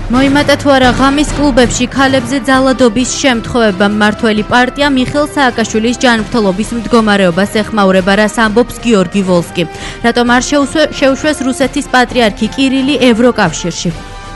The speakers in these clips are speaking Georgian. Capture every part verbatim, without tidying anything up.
მოიმატა თუ არა ღამის კლუბებში ქალებზე ძალადობის შემთხვევება მმართველი პარტია მიხეილ სააკაშვილის ჯანმრთელობის მდგომარეობას ეხმაურება, რას ამბობს გიორგი ვოლსკი. რატომ არ შეუშვეს რუსეთის პატრიარქი კირილი ევროკავშირში?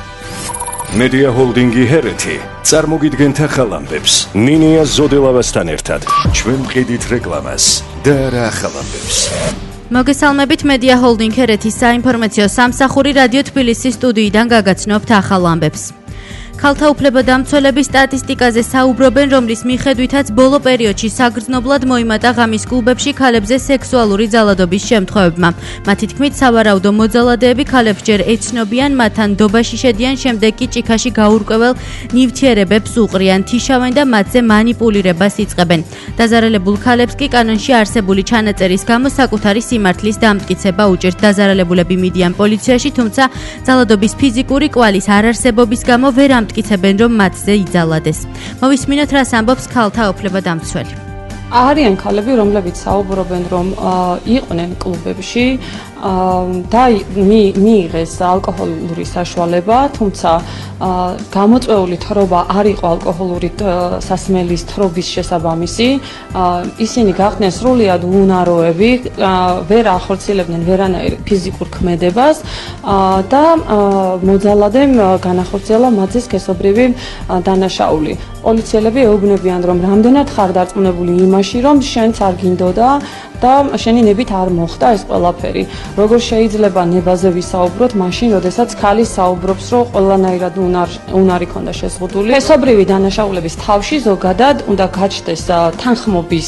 მედია ჰოლდინგი ჰერეთი წარმოგიდგენთ ახალ ამბებს ნინია ზოდელავასთან ერთად. ჩვენ მყიდით რეკლამას და არა ახალ ამბებს. მოგესალმებით, მედია ჰოლდინგ ჰერეთის საინფორმაციო სამსახური რადიო თბილისის სტუდიიდან გაგაცნობთ ახალ ამბებს. ქალთა უფლებადამცველების სტატისტიკაზე საუბრობენ, რომლის მიხედვითაც ბოლო პერიოდში საგრძნობლად მოიმატა ღამის კლუბებში ქალებზე სექსუალური ძალადობის შემთხვევებმა. მათი თქმით, სავარაუდო მოძალადეები ქალებს ჯერ ეცნობიან, მათთან ნდობაში შედიან, შემდეგ კი ჭიქაში გაურკვეველ ნივთიერებებს უყრიან, თიშავენ და მათზე მანიპულირებას იწყებენ. დაზარალებულ ქალებს კი კანონში არსებული ჩანაწერის გამო საკუთარი სიმართლის დამტკიცება უჭირთ. დაზარალებულები მიდიან პოლიციაში, თუმცა ძალადობის ფიზიკური კვალის არარსებობის გამო ვერ ამტკიცებენ, რომ მათზე იძალადეს. მოვისმინოთ, რას ამბობს ქალთა უფლებადამცველი. არიან ქალები, რომლებიც საუბრობენ, რომ იყვნენ კლუბებში და მიიღეს ალკოჰოლური საშუალება, თუმცა გამოწვეული თრობა არ იყო ალკოჰოლური სასმელის თრობის შესაბამისი. ისინი გახდნენ სრულიად უუნაროები, ვერ ახორციელებდნენ ვერანაირ ფიზიკურ ქმედებას და მოძალადემ განახორციელა მათზე სქესობრივი დანაშაული. პოლიციელები ეუბნებიან, რომ რამდენად ხარ დარწმუნებული იმაში, რომ შენც არ გინდოდა და შენი ნებით არ მოხდა ეს ყველაფერი. როგორ შეიძლება ნებაზე ვისაუბროთ მაშინ, როდესაც ქალი საუბრობს, რომ ყველანაირად უნარი ქონდა შეზღუდული. სქესობრივი დანაშაულების თავში ზოგადად უნდა გაჩნდეს თანხმობის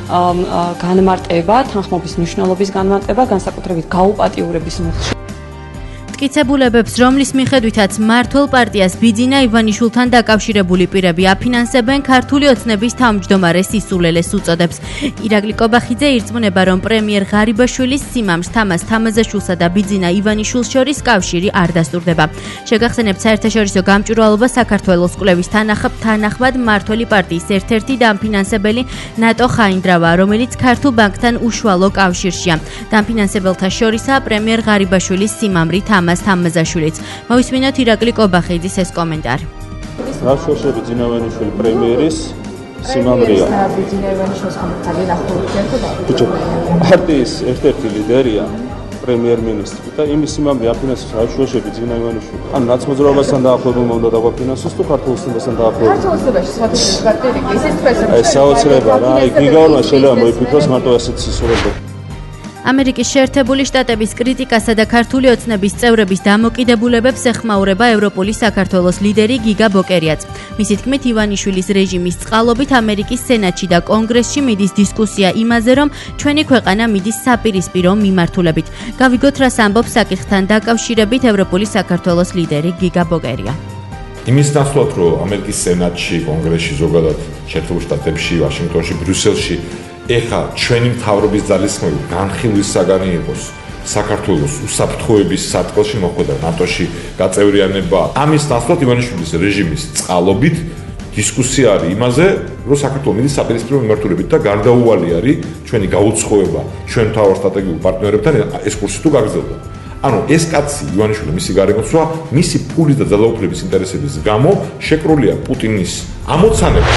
განმარტება, თანხმობის მნიშვნელობის განმარტება, განსაკუთრებით გაუპატიურების მოხდა. მტკიცებულებებს, რომლის მიხედვითაც მმართველ პარტიას ბიძინა ივანიშვილთან დაკავშირებული პირები აფინანსებენ, ქართული ოცნების თავმჯდომარე სისულელეს უწოდებს. ირაკლი კობახიძე ირწმუნება, რომ პრემიერ ღარიბაშვილის სიმამს თამას თამაზაშვილსა და ბიძინა ივანიშვილს შორის კავშირი არ დასტურდება. შეგახსენებთ, საერთაშორისო გამჭვირვალობა საქართველოს კვლევის თანახმად მმართველი პარტიის ერთ-ერთი დამფინანსებელი ნატო ხაინდრავაა, რომელიც ქართულ ბანკთან უშუალო კავშირშია. დამფინანსებელთა შორისაა პრემიერ ღარიბაშვილის სიმამრი თამაზ თამაზაშვილიც. მოვისმინოთ ირაკლი კობახიძის ეს კომენტარი. რა შორშები ბიძინა ივანიშვილი პრემიერის სიმამრია. ბიძინა ივანიშვილის ხმალთან ახლოვდება. ბიჭო, პარტიის ერთ-ერთი ლიდერია პრემიერ-მინისტრი და იმის სიმამრი აფინანსებს რა შორშები ბიძინა ივანიშვილი. ან ნაცმოძრაობასთან დაახლოებულმა უნდა დაგვაფინანსოს თუ ქართულ ოცნებასთან დაახლოებულმა. ქართულ ოცნებაში საერთოდ პარტიები ისეთ პრესებს. ეს საოცრება რა, იქ გიგაურმა შეიძლება მოიფიქროს მარტო ასეთ სისულელზე. ამერიკის შეერთებული შტატების კრიტიკასა და ქართული ოცნების წევრების დამოკიდებულებებს ეხმაურება ევროპული საქართველოს ლიდერი გიგა ბოკერიაც. მისი თქმით, ივანიშვილის რეჟიმის წყალობით ამერიკის სენატში და კონგრესში მიდის დისკუსია იმაზე, რომ ჩვენი ქვეყანა მიდის საპირისპირო მიმართულებით. გავიგოთ, რას ამბობს საკითხთან დაკავშირებით ევროპული საქართველოს ლიდერი გიგა ბოკერია. იმის ნაცვლად, რომ ამერიკის სენატში, კონგრესში, ზოგადად შეერთებულ შტატებში, ვაშინგტონში, ბრიუსელში ეხა ჩვენი მთავრობის ძალისხმევი განხილვის საგანი იყოს საქართველოს უსაფრთხოების სარტყელში მოხვედრა ნატოში გაწევრიანება. ამის ნაცვლად ივანიშვილის რეჟიმის წყალობით დისკუსია არის იმაზე, რომ საქართველოს მიდის საპირისპირო მიმართულებით და გარდაუვალი არის ჩვენი გაუცხოება ჩვენ მთავარ სტრატეგიულ პარტნიორებთან ეს კურსი თუ გაგრძელდა. ანუ ეს კაცი ივანიშვილი მისი გარემოცვა, მისი ფულის და ძალაუფლების ინტერესების გამო შეკრულია პუტინის ამოცანება.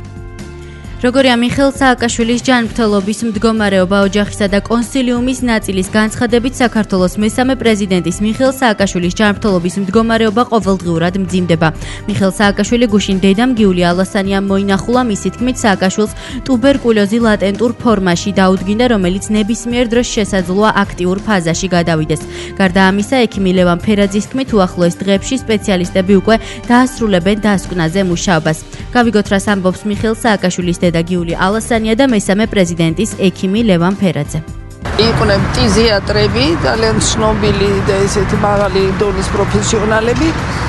როგორია მიხეილ სააკაშვილის ჯანმრთელობის მდგომარეობა ოჯახისა და კონსილიუმის ნაწილის განცხადებით საქართველოს მესამე პრეზიდენტის მიხეილ სააკაშვილის ჯანმრთელობის მდგომარეობა ყოველდღიურად მძიმდება. მიხეილ სააკაშვილი გუშინ დედამ გიული ალასანიამ მოინახულა, მისი თქმით სააკაშვილს ტუბერკულოზი ლატენტურ ფორმაში დაუდგინდა, რომელიც ნებისმიერ დროს შესაძლოა აქტიურ ფაზაში გადავიდეს. გარდა ამისა, ექიმი ლევან ფერაძის თქმით, უახლოეს დღეებში სპეციალისტები უკვე დაასრულებენ დასკვნაზე მუშაობას. გავიგოთ, რას ამბობს მიხეილ სააკაშვილის და გიული ალასანია და მესამე პრეზიდენტის ექიმი ლევან ფერაძე. იყვნენ ფიზიატრები, ძალიან ცნობილი და ესეთი მაღალი დონის პროფესიონალები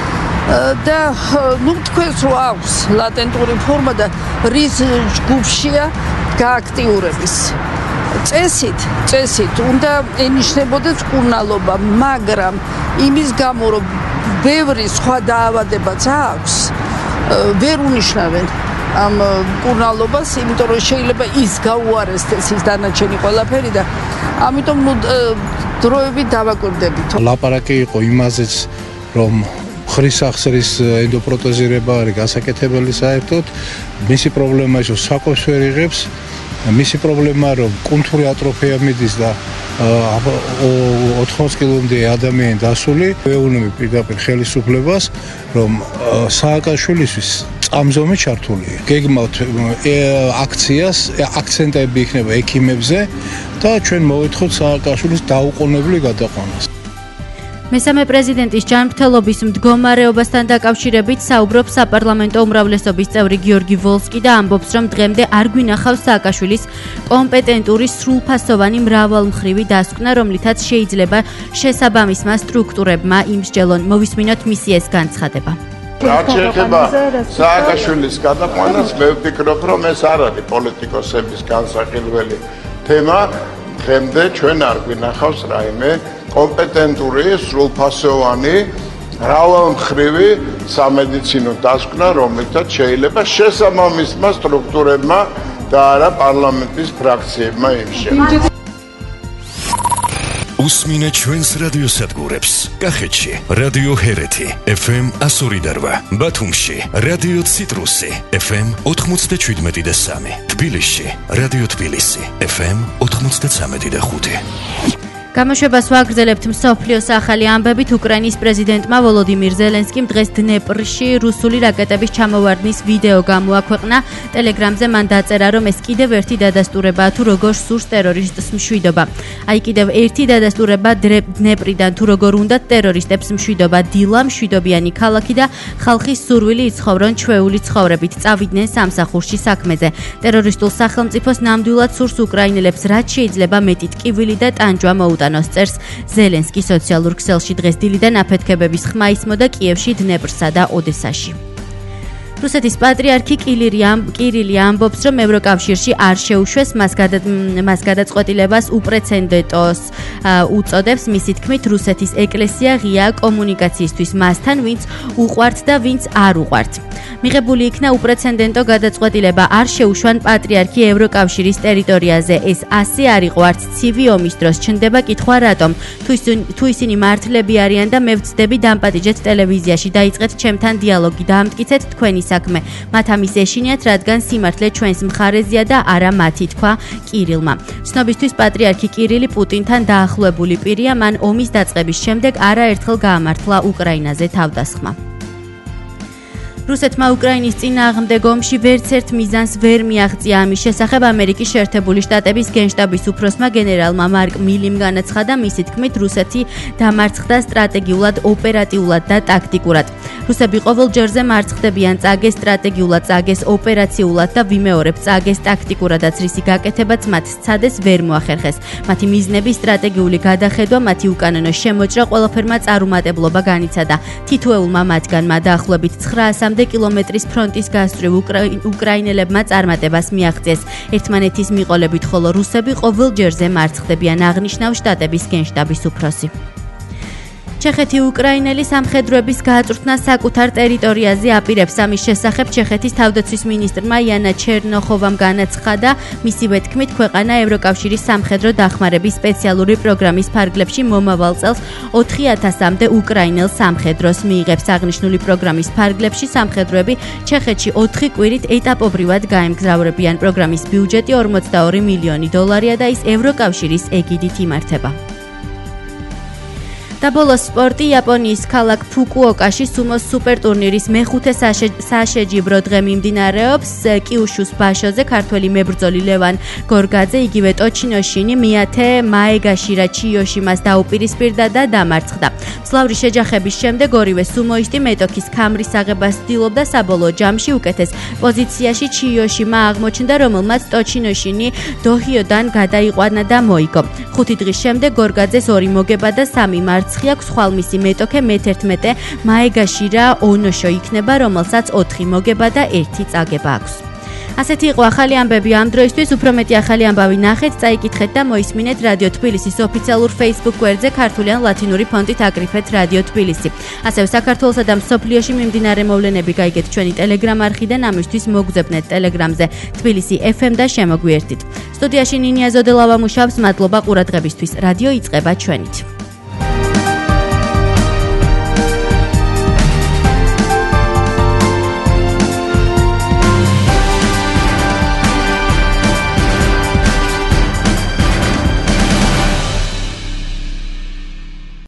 და ნუ თქვენს რო აქვს ლატენტური ფორმა და რის ჯგუფშია გააქტიურების. წესით, წესით უნდა ენიშნებოდეს მკურნალობა, მაგრამ იმის გამო რომ ბევრი სხვა დაავადებაც აქვს, ვერ უნიშნავენ ამ მკურნალობას, იმიტომ რომ შეიძლება ის გაუარესდეს ის დანარჩენი ყველაფერი და ამიტომ ნუ დროებით დავაკვირდებით. ლაპარაკი იყო იმაზეც, რომ ხრის ახსრის ენდოპროტეზირება არის გასაკეთებელი საერთოდ. მისი პრობლემა ის რომ საკოს ვერ იღებს, მისი პრობლემა რომ კუნთური ატროფია მიდის და ოთხმოცი კილომდე ადამიანი დასული. ვეუბნები პირდაპირ ხელისუფლებას, რომ სააკაშვილისთვის წამზომი ჩართულია. გეგმავთ აქციას, აქცენტები იქნება ექიმებზე და ჩვენ მოვეთხოვთ სააკაშვილის დაუყოვნებლივ გადაყვანას. მესამე პრეზიდენტის ჯანმრთელობის მდგომარეობასთან დაკავშირებით საუბრობს საპარლამენტო უმრავლესობის წევრი გიორგი ვოლსკი და ამბობს, რომ დღემდე არ გვინახავს სააკაშვილის კომპეტენტური სრულფასოვანი მრავალმხრივი დასკვნა, რომლითაც შეიძლება შესაბამისმა სტრუქტურებმა იმსჯელონ. მოვისმინოთ მისი ეს განცხადება. რაც შეეხება სააკაშვილის გადაყვანას, მე ვფიქრობ, რომ ეს არ არის პოლიტიკოსების განსახილველი თემა. დღემდე ჩვენ არ გვინახავს რაიმე კომპეტენტური, სრულფასოვანი, მრავალმხრივი სამედიცინო დასკვნა, რომელთაც შეიძლება შესაბამისმა სტრუქტურებმა და არა პარლამენტის ფრაქციებმა იმსჯელონ. უსმინე ჩვენს რადიოსადგურებს. კახეთში რადიო ჰერეთი ეფ ემ εκατო ორი და რვა, ბათუმში რადიო ციტრუსი ეფ ემ ოთხმოცდაშვიდმეტი და სამი, თბილისში რადიო თბილისი ეფ ემ ოთხმოცდაცამეტი და ხუთი. გამოშვებას ვაგრძელებთ მსოფლიოს ახალი ამბებით. უკრაინის პრეზიდენტმა ვოლოდიმირ ზელენსკიმ დღეს დნეპრში რუსული რაკეტების ჩამოვარდნის ვიდეო გამოაქვეყნა. ტელეგრამზე მან დაწერა, რომ ეს კიდევ ერთი დადასტურებაა, თუ როგორ სურს ტერორისტს მშვიდობა. აი კიდევ ერთი დადასტურება დნეპრიდან, თუ როგორ უნდათ ტერორისტებს მშვიდობა. დილა მშვიდობიანი ქალაქი და ხალხის სურვილი იცხოვრონ ჩვეული ცხოვრებით, წავიდნენ სამსახურში საქმეზე. ტერორისტულ სახელმწიფოს ნამდვილად სურს უკრაინელებს რაც შეიძლება მეტი ტკივილი და ტანჯვა მოუტანონ. წერს ზელენსკი სოციალურ ქსელში. დღეს დილიდან აფეთქებების ხმა ისმოდა კიევში, დნეპრსა და ოდესაში. რუსეთის პატრიარქი კირილი ამბობს, რომ ევროკავშირში არ შეუშვეს მას გადაწყვეტილებას უპრეცედენტოს უწოდებს. მისი თქმით, რუსეთის ეკლესია ღია კომუნიკაციისთვის მასთან, ვინც უყვართ და ვინც არ უყვართ. მიღებული იქნა უპრეცედენტო გადაწყვეტილება არ შეუშვან პატრიარქი ევროკავშირის ტერიტორიაზე. ეს ასე არ იყო არც ცივი ომის დროს. ჩნდება კითხვა რატომ? თუ ისინი მართლები არიან და მე ვწდები დამპატიჯეთ ტელევიზიაში, დაიწყეთ ჩემთან დიალოგი, დაამტკიცეთ თქვენი საქმე. მათ ამის ეშინიათ, რადგან სიმართლე ჩვენს მხარეზეა და არა მათი, თქვა კირილმა. ცნობისთვის პატრიარქი კირილი პუტინთან დაახლოებული პირია. მან ომის დაწყების შემდეგ არაერთხელ გაამართლა უკრაინაზე თავდასხმა. რუსეთმა უკრაინის წინააღმდეგ ომში ვერცერთ მიზანს ვერ მიაღწია. ამის შესახებ ამერიკის შეერთებული შტატების გენშტაბის უფროსმა გენერალმა მარკ მილიმ განაცხადა, მისი თქმით, რუსეთი დამარცხდა სტრატეგიულად, ოპერატიულად და ტაქტიკურად. რუსები ყოველ ჯერზე მარცხდებიან, წაგეს სტრატეგიულად, წაგეს ოპერაციულად და ვიმეორებ, წაგეს ტაქტიკურადაც, რისი გაკეთებაც მათ სცადეს ვერ მოახერხეს. მათი მიზნები, სტრატეგიული გადახედვა, მათი უკანონო შემოჭრა ყველაფერმა წარუმატებლობა განიცადა. თითოეულმა მათგანმა დაახლოებით ცხრაასამდე კილომეტრის ფრონტის გასწვრივ უკრაინელებმა წარმატებას მიაღწიეს. ერთმანეთის მიყოლებით, ხოლო რუსები ყოველ ჯერზე მარცხდებიან, აღნიშნავს შტატების გენშტაბის უფროსი. ჩეხეთი უკრაინელი სამხედროების გააწვრთნას საკუთარ ტერიტორიაზე აპირებს. ამის შესახებ ჩეხეთის თავდაცვის მინისტრმა იანა ჩერნოხოვამ განაცხადა, მისივე თქმით, ქვეყანა ევროკავშირის სამხედრო დახმარების სპეციალური პროგრამის ფარგლებში მომავალ წელს ოთხი ათასამდე უკრაინელ სამხედროს მიიღებს. აღნიშნული პროგრამის ფარგლებში სამხედროები ჩეხეთში ოთხი კვირით ეტაპობრივად გაემგზავრებიან. პროგრამის ბიუჯეტი ორმოცდაორი მილიონი დოლარია და ის ევროკავშირის ეგიდით იმართება. და ბოლოს სპორტი. იაპონიის ქალაქ ფუკუოკაში სუმოს სუპერტურნირის მეხუთე საშეჯიბრო დღე მიმდინარეობს. კიუშუს ბაშოზე ქართველი მებრძოლი ლევან გორგაძე, იგივე ტოჩინოშინი მიათე მაეგაშირა ჩიოშიმას დაუპირისპირდა და დამარცხდა. მძლავრი შეჯახების შემდეგ ორივე სუმოისტი მეტოქის ქამრის აღებას ცდილობდა. საბოლოო ჯამში უკეთეს პოზიციაში ჩიოშიმა აღმოჩნდა, რომელმაც ტოჩინოშინი დოჰიოდან გადაიყვანა და მოიგო. ხუთი დღის შემდეგ გორგაძეს ორი მოგება და სამი მარცხი აქვს. ხვალ მისი მეტოქე მე თერთმეტე მაეგაშირა ონოშო იქნება, რომელსაც ოთხი მოგება და ერთი წაგება აქვს. ასეთი იყო ახალი ამბები ამ დროისთვის. უფრო მეტი ახალი ამბავი ნახეთ, წაიკითხეთ და მოისმინეთ რადიო თბილისის ოფიციალურ Facebook გვერდზე, ქართული ან ლათინური ფონტით აკრიფეთ რადიო თბილისი. ასევე საქართველოსა და მსოფლიოში მიმდინარე მოვლენები გაიგეთ ჩვენი Telegram არხიდან. ამისთვის მოგზავნეთ Telegramზე თბილისი ეფ ემ და შემოგვიერთდით. სტუდიაში ნინია ზოდელავა მუშაობს. მადლობა ყურადღებისთვის. რადიო იწყება ჩვენით.